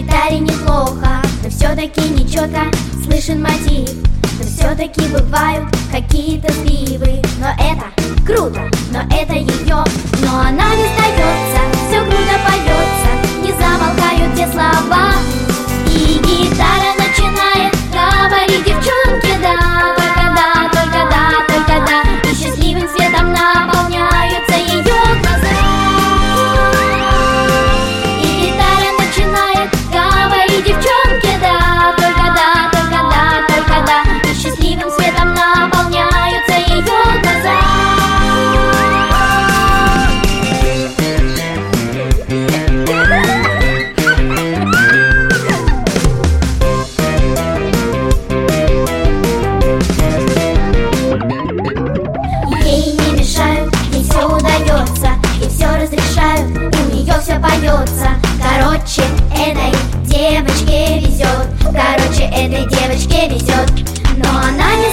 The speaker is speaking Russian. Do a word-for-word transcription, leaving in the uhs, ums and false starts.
гитаре неплохо, но все-таки нечетко слышен мотив. Но все-таки бывают какие-то сбивы. Но это круто, но это ее. Но она не сдается, все круто поется, не замолкают те слова. И гитара начинает говорить девчонке да. Только да, только да, только да. И счастливым светом наполняются ее глаза. И гитара начинает говорить девчонке да. Только да, только да, только да. И счастливым светом наполняются ее глаза. Короче, этой девочке везет, короче, этой девочке везет, но она не